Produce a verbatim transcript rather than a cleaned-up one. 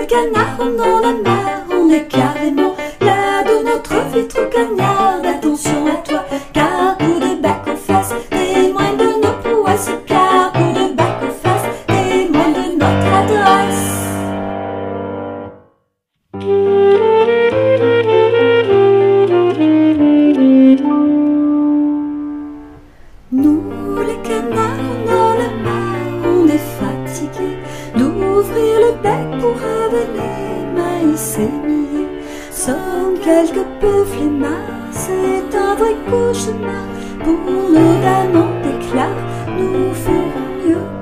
les canards, on en a marre, on est carrément là de notre vie trop cagnarde. Attention à toi, car coup de bac aux faces, témoin de nos prouesses. Car coup de bac aux faces, témoin de notre adresse. Nous les canards, on en a marre, on est fatigués d'ouvrir le bec pour avaler maïs et millet. Sommes quelque peu flemmards, c'est un vrai cauchemar. Pour nos dames en déclare, nous ferons mieux